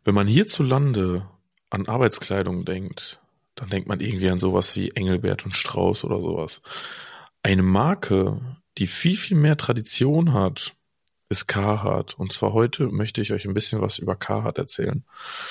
Wenn man hierzulande an Arbeitskleidung denkt, dann denkt man irgendwie an sowas wie Engelbert und Strauß oder sowas. Eine Marke, die viel, viel mehr Tradition hat, ist Carhartt. Und zwar heute möchte ich euch ein bisschen was über Carhartt erzählen.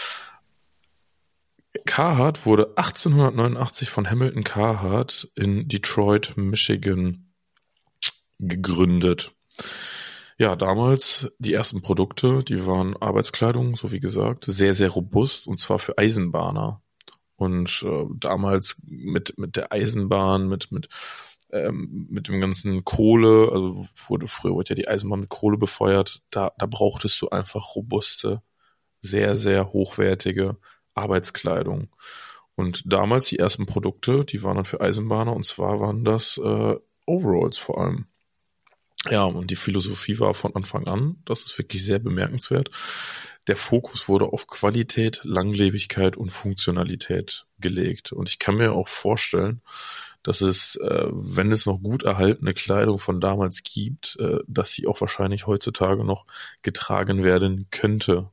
Carhartt wurde 1889 von Hamilton Carhartt in Detroit, Michigan gegründet. Ja, damals die ersten Produkte, die waren Arbeitskleidung, so wie gesagt, sehr, sehr robust und zwar für Eisenbahner. Und damals mit der Eisenbahn, mit dem ganzen Kohle, also früher wurde ja die Eisenbahn mit Kohle befeuert, da brauchtest du einfach robuste, sehr, sehr hochwertige Arbeitskleidung. Und damals die ersten Produkte, die waren dann für Eisenbahner, und zwar waren das Overalls vor allem. Ja, und die Philosophie war von Anfang an, das ist wirklich sehr bemerkenswert, der Fokus wurde auf Qualität, Langlebigkeit und Funktionalität gelegt. Und ich kann mir auch vorstellen, dass es, wenn es noch gut erhaltene Kleidung von damals gibt, dass sie auch wahrscheinlich heutzutage noch getragen werden könnte.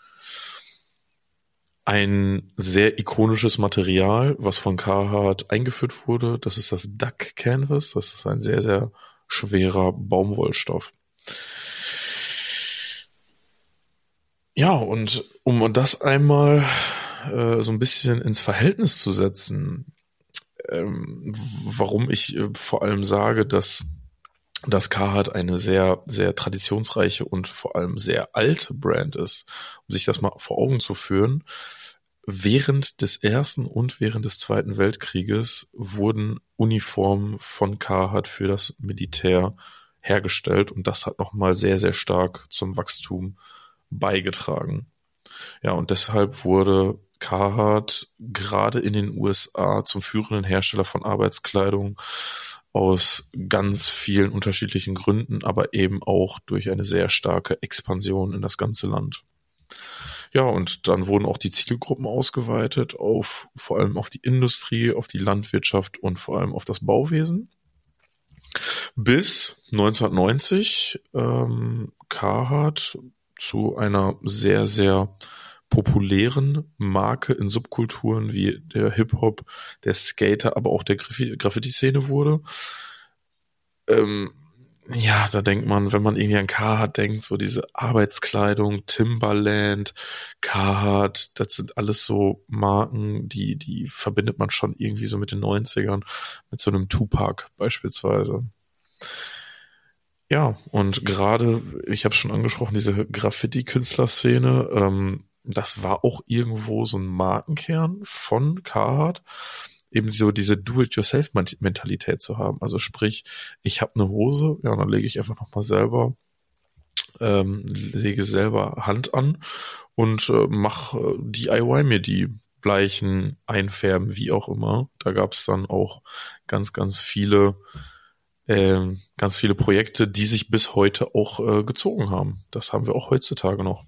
Ein sehr ikonisches Material, was von Carhartt eingeführt wurde, das ist das Duck Canvas. Das ist ein sehr, sehr schwerer Baumwollstoff. Ja, und um das einmal so ein bisschen ins Verhältnis zu setzen, warum ich vor allem sage, dass Carhartt eine sehr, sehr traditionsreiche und vor allem sehr alte Brand ist, um sich das mal vor Augen zu führen. Während des Ersten und während des Zweiten Weltkrieges wurden Uniformen von Carhartt für das Militär hergestellt und das hat nochmal sehr, sehr stark zum Wachstum beigetragen. Ja, und deshalb wurde Carhartt gerade in den USA zum führenden Hersteller von Arbeitskleidung aus ganz vielen unterschiedlichen Gründen, aber eben auch durch eine sehr starke Expansion in das ganze Land. Ja, und dann wurden auch die Zielgruppen ausgeweitet auf vor allem auf die Industrie, auf die Landwirtschaft und vor allem auf das Bauwesen. Bis 1990 Carhartt zu einer sehr, sehr populären Marke in Subkulturen wie der Hip-Hop, der Skater, aber auch der Graffiti-Szene wurde. Ja, da denkt man, wenn man irgendwie an Carhartt denkt, so diese Arbeitskleidung, Timberland, Carhartt, das sind alles so Marken, die verbindet man schon irgendwie so mit den 90ern, mit so einem Tupac beispielsweise. Ja, und gerade, ich habe es schon angesprochen, diese Graffiti-Künstlerszene, das war auch irgendwo so ein Markenkern von Carhartt, eben so diese Do-it-yourself-Mentalität zu haben. Also sprich, ich habe eine Hose, ja, und dann lege ich einfach nochmal lege selber Hand an und mache DIY mir die bleichen, einfärben, wie auch immer. Da gab es dann auch ganz, ganz viele Projekte, die sich bis heute auch gezogen haben. Das haben wir auch heutzutage noch.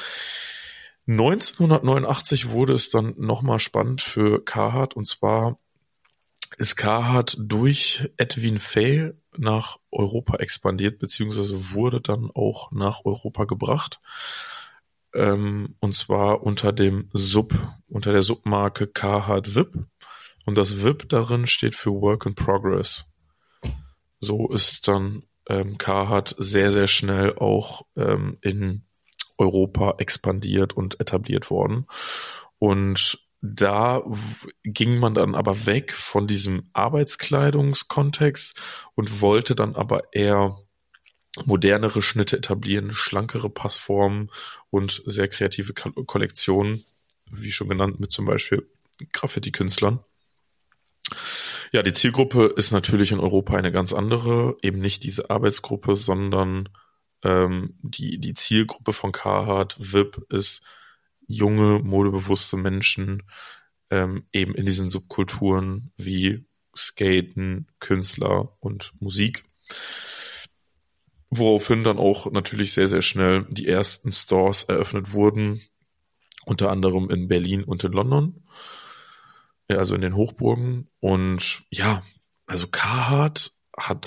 1989 wurde es dann nochmal spannend für Carhartt, und zwar ist Carhartt durch Edwin Fay nach Europa expandiert, beziehungsweise wurde dann auch nach Europa gebracht, und zwar unter der Submarke Carhartt VIP, und das VIP darin steht für Work in Progress. So ist dann Carhartt sehr, sehr schnell auch in Europa expandiert und etabliert worden. Und da ging man dann aber weg von diesem Arbeitskleidungskontext und wollte dann aber eher modernere Schnitte etablieren, schlankere Passformen und sehr kreative Kollektionen, wie schon genannt, mit zum Beispiel Graffiti-Künstlern. Ja, die Zielgruppe ist natürlich in Europa eine ganz andere, eben nicht diese Arbeitsgruppe, sondern die Zielgruppe von Carhartt VIP ist junge, modebewusste Menschen, eben in diesen Subkulturen wie Skaten, Künstler und Musik. Woraufhin dann auch natürlich sehr, sehr schnell die ersten Stores eröffnet wurden, unter anderem in Berlin und in London, also in den Hochburgen. Und ja, also Carhartt hat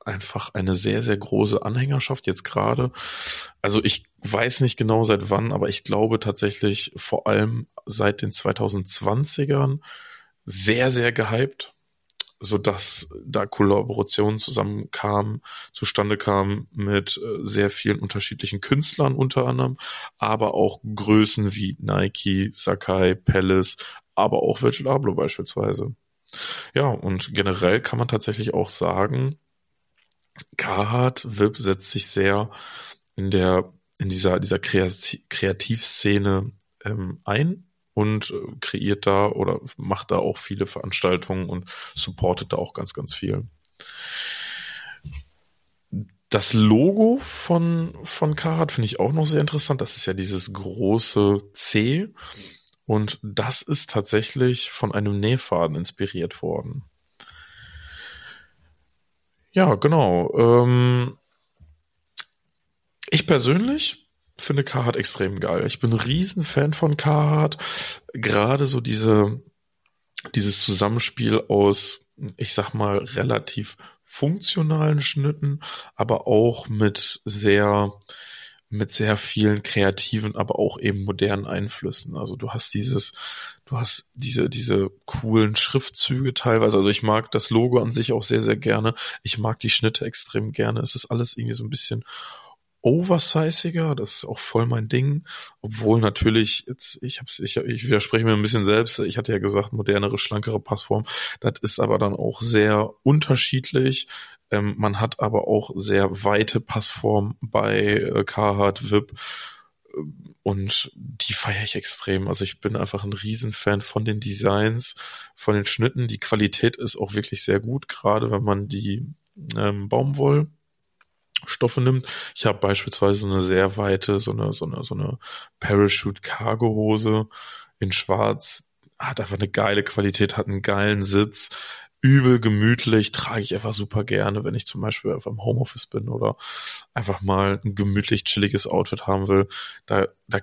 einfach eine sehr, sehr große Anhängerschaft jetzt gerade. Also ich weiß nicht genau seit wann, aber ich glaube tatsächlich vor allem seit den 2020ern sehr, sehr gehypt, sodass da Kollaborationen zustande kamen mit sehr vielen unterschiedlichen Künstlern unter anderem, aber auch Größen wie Nike, Sakai, Palace, aber auch Virgil Abloh beispielsweise. Ja, und generell kann man tatsächlich auch sagen, Carhartt VIP setzt sich sehr in dieser Kreativszene ein und kreiert da oder macht da auch viele Veranstaltungen und supportet da auch ganz, ganz viel. Das Logo von Carhartt finde ich auch noch sehr interessant. Das ist ja dieses große C und das ist tatsächlich von einem Nähfaden inspiriert worden. Ja, genau. Ich persönlich finde Carhartt extrem geil. Ich bin ein Riesenfan von Carhartt. Gerade so dieses Zusammenspiel aus, ich sag mal, relativ funktionalen Schnitten, aber auch mit sehr vielen kreativen, aber auch eben modernen Einflüssen. Also du hast diese coolen Schriftzüge teilweise. Also ich mag das Logo an sich auch sehr, sehr gerne. Ich mag die Schnitte extrem gerne. Es ist alles irgendwie so ein bisschen oversiziger, das ist auch voll mein Ding, obwohl natürlich jetzt, ich widerspreche mir ein bisschen selbst, ich hatte ja gesagt, modernere, schlankere Passform, das ist aber dann auch sehr unterschiedlich, man hat aber auch sehr weite Passform bei Carhartt VIP und die feiere ich extrem, also ich bin einfach ein Riesenfan von den Designs, von den Schnitten, die Qualität ist auch wirklich sehr gut, gerade wenn man die Baumwollstoffe nimmt. Ich habe beispielsweise eine sehr weite, so eine Parachute-Cargo-Hose in Schwarz. Hat einfach eine geile Qualität, hat einen geilen Sitz. Übel gemütlich, trage ich einfach super gerne, wenn ich zum Beispiel einfach im Homeoffice bin oder einfach mal ein gemütlich chilliges Outfit haben will. Da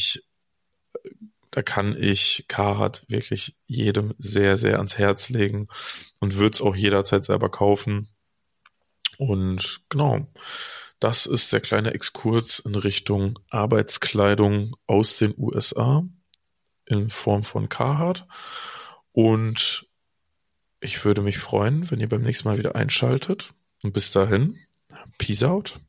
kann ich Carhartt wirklich jedem sehr, sehr ans Herz legen und würde es auch jederzeit selber kaufen. Und genau, das ist der kleine Exkurs in Richtung Arbeitskleidung aus den USA in Form von Carhartt. Und ich würde mich freuen, wenn ihr beim nächsten Mal wieder einschaltet. Und bis dahin, Peace out.